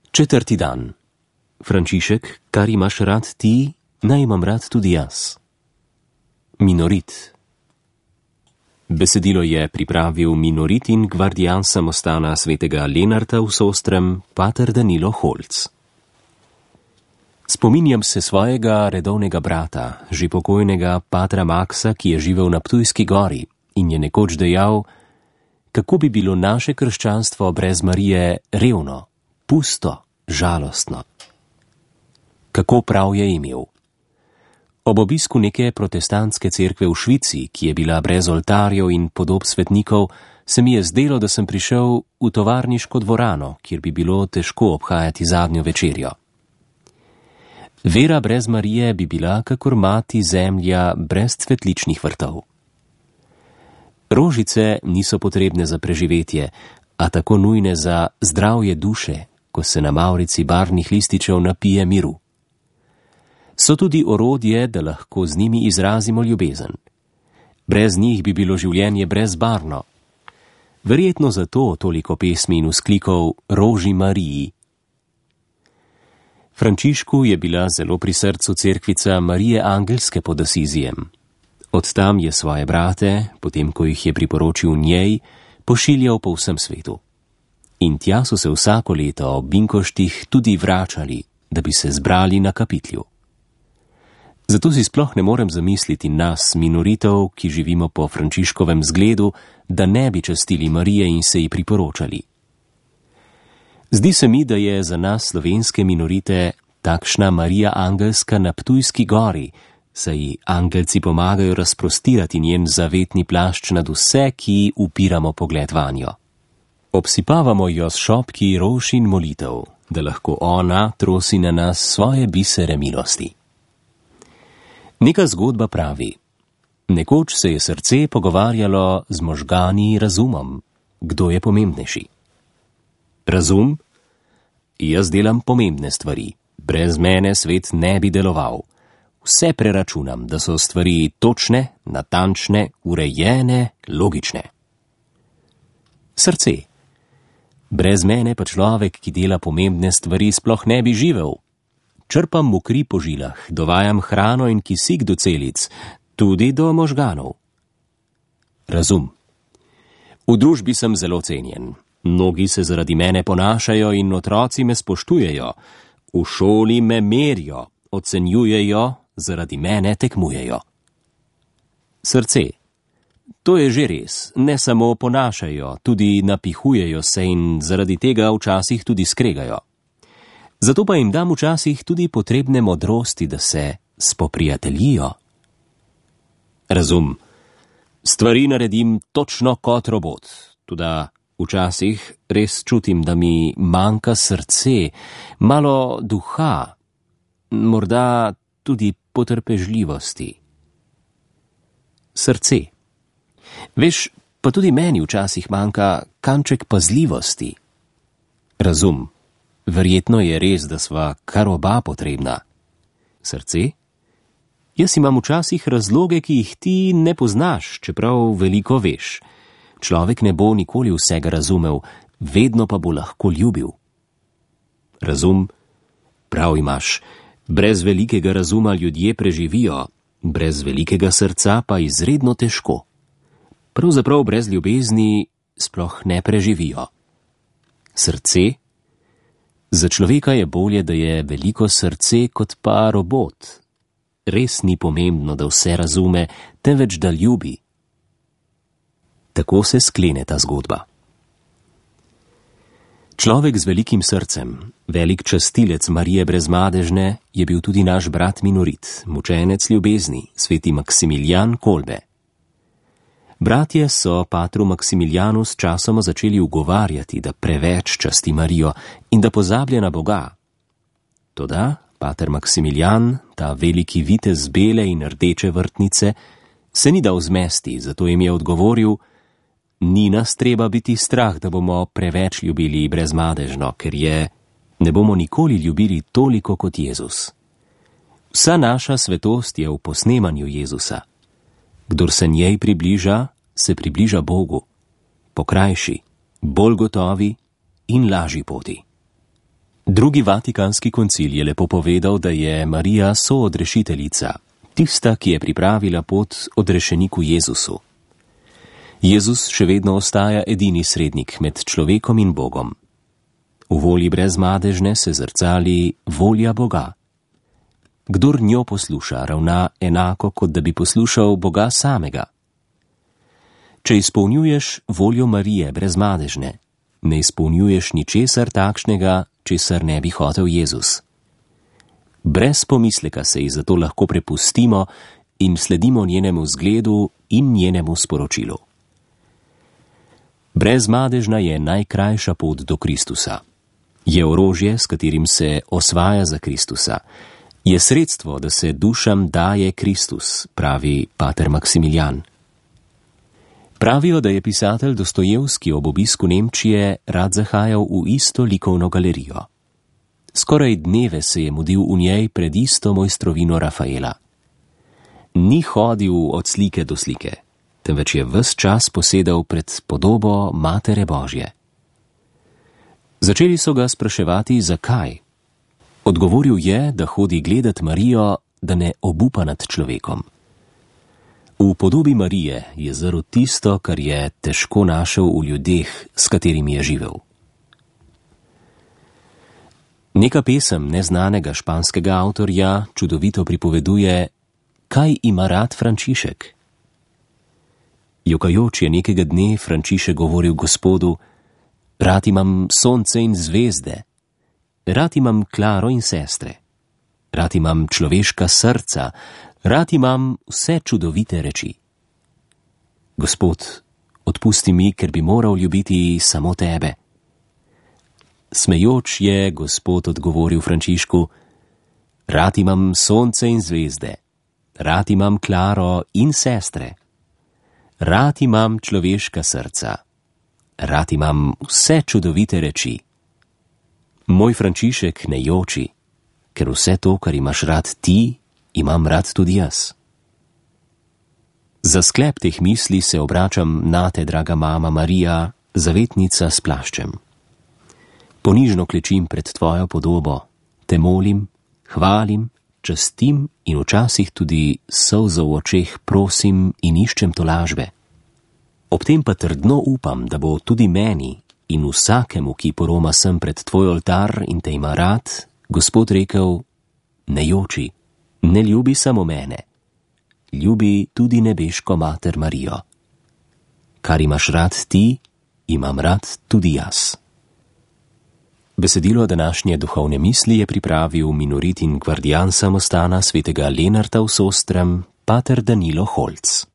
4. dan. Frančišek, kar imaš rad ti, naj imam rad tudi jaz. Minorit. Besedilo je pripravil minoritin gvardijan samostana svetega Lenarta v Sostrem, pater Danilo Holc. Spominjam se svojega redovnega brata, že pokojnega patra Maksa, ki je živel na Ptujski gori in je nekoč dejal, kako bi bilo naše krščanstvo brez Marije revno, pusto, žalostno. Kako prav je imel. Ob obisku neke protestantske cerkve v Švici, ki je bila brez oltarjev in podob svetnikov, se mi je zdelo, da sem prišel v tovarniško dvorano, kjer bi bilo težko obhajati zadnjo večerjo. Vera brez Marije bi bila kakor mati zemlja brez cvetličnih vrtov. Rožice niso potrebne za preživetje, a tako nujne za zdravje duše, ko se na mavrici barvnih lističev napije miru. So tudi orodje, da lahko z njimi izrazimo ljubezen. Brez njih bi bilo življenje brezbarvno. Verjetno zato toliko pesmi in vzklikov Roži Mariji. Frančišku je bila zelo pri srcu cerkvica Marije Angelske pod Asizijem. Od tam je svoje brate, potem ko jih je priporočil njej, pošiljal po vsem svetu. In tja so se vsako leto ob binkoštih tudi vračali, da bi se zbrali na kapitlju. Zato si sploh ne morem zamisliti nas, minoritov, ki živimo po Frančiškovem zgledu, da ne bi častili Marije in se ji priporočali. Zdi se mi, da je za nas slovenske minorite takšna Marija Angelska na Ptujski gori, saj ji angelci pomagajo razprostirati njen zavetni plašč nad vse, ki upiramo pogled vanjo. Obsipavamo jo s šopki rož in molitev, da lahko ona trosi na nas svoje bisere milosti. Neka zgodba pravi: nekoč se je srce pogovarjalo z možgani razumom. Kdo je pomembnejši? Razum? Jaz delam pomembne stvari. Brez mene svet ne bi deloval. Vse preračunam, da so stvari točne, natančne, urejene, logične. Srce. Brez mene pa človek, ki dela pomembne stvari, sploh ne bi živel. Črpam mu kri po žilah, dovajam hrano in kisik do celic, tudi do možganov. Razum. V družbi sem zelo cenjen. Mnogi se zaradi mene ponašajo in otroci me spoštujejo. V šoli me merijo, ocenjujejo, zaradi mene tekmujejo. Srce. To je že res, ne samo ponašajo, tudi napihujejo se in zaradi tega včasih tudi skregajo. Zato pa jim dam včasih tudi potrebne modrosti, da se spoprijateljijo. Razum. Stvari naredim točno kot robot, toda včasih res čutim, da mi manjka srce, malo duha, morda tudi potrpežljivosti. Srce. Veš, pa tudi meni včasih manjka kanček pazljivosti. Razum. Verjetno je res, da sva kar oba potrebna. Srce? Jaz imam včasih razloge, ki jih ti ne poznaš, čeprav veliko veš. Človek ne bo nikoli vsega razumel, vedno pa bo lahko ljubil. Razum? Prav imaš. Brez velikega razuma ljudje preživijo, brez velikega srca pa izredno težko. Pravzaprav brez ljubezni sploh ne preživijo. Srce? Za človeka je bolje, da je veliko srce kot pa robot. Res ni pomembno, da vse razume, temveč da ljubi. Tako se sklene ta zgodba. Človek z velikim srcem, velik častilec Marije Brezmadežne, je bil tudi naš brat minorit, mučenec ljubezni, sveti Maksimilijan Kolbe. Bratje so patru Maksimilijanu s časoma začeli ugovarjati, da preveč časti Marijo in da pozablja na Boga. Toda pater Maksimilijan, ta veliki vitez bele in rdeče vrtnice, se ni dal zmesti, zato jim je odgovoril: ni nas treba biti strah, da bomo preveč ljubili Brezmadežno, ker je ne bomo nikoli ljubili toliko kot Jezus. Vsa naša svetost je v posnemanju Jezusa. Kdor se njej približa, se približa Bogu, po krajši, bolj gotovi in lažji poti. Drugi vatikanski koncil je lepo povedal, da je Marija soodrešiteljica, tista, ki je pripravila pot odrešeniku Jezusu. Jezus še vedno ostaja edini srednik med človekom in Bogom. V volji brezmadežne se zrcali volja Boga. Kdor njo posluša, ravna enako, kot da bi poslušal Boga samega. Če izpolnjuješ voljo Marije brezmadežne, ne izpolnjuješ ničesar takšnega, česar ne bi hotel Jezus. Brez pomisleka se ji zato lahko prepustimo in sledimo njenemu zgledu in njenemu sporočilu. Brezmadežna je najkrajša pot do Kristusa. Je orožje, s katerim se osvaja za Kristusa. Je sredstvo, da se dušam daje Kristus, pravi pater Maksimilijan. Pravijo, da je pisatelj Dostojevski ob obisku Nemčije rad zahajal v isto likovno galerijo. Skoraj dneve se je mudil v njej pred isto mojstrovino Rafaela. Ni hodil od slike do slike, temveč je ves čas posedal pred podobo Matere Božje. Začeli so ga spraševati, zakaj. Odgovoril je, da hodi gledat Marijo, da ne obupa nad človekom. V podobi Marije je zrl tisto, kar je težko našel v ljudeh, s katerimi je živel. Neka pesem neznanega španskega avtorja čudovito pripoveduje, kaj ima rad Frančišek. Jokajoč je nekega dne Frančišek govoril Gospodu: rad imam sonce in zvezde, rad imam Klaro in sestre, rad imam človeška srca, rad imam vse čudovite reči. Gospod, odpusti mi, ker bi moral ljubiti samo tebe. Smejoč je Gospod odgovoril Frančišku: rad imam sonce in zvezde, rad imam Klaro in sestre, rad imam človeška srca, rad imam vse čudovite reči. Moj Frančišek, ne joči, ker vse to, kar imaš rad ti, imam rad tudi jaz. Za sklep teh misli se obračam nate, draga mama Marija, zavetnica s plaščem. Ponižno klečim pred tvojo podobo, te molim, hvalim, častim in včasih tudi solzo v očeh prosim in iščem tolažbe. Ob tem pa trdno upam, da bo tudi meni in vsakemu, ki poroma sem pred tvoj oltar in te ima rad, Gospod rekel: ne joči, ne ljubi samo mene, ljubi tudi nebeško mater Marijo. Kar imaš rad ti, imam rad tudi jaz. Besedilo današnje duhovne misli je pripravil minoritin gvardijan samostana svetega Lenarta v Sostrem, pater Danilo Holc.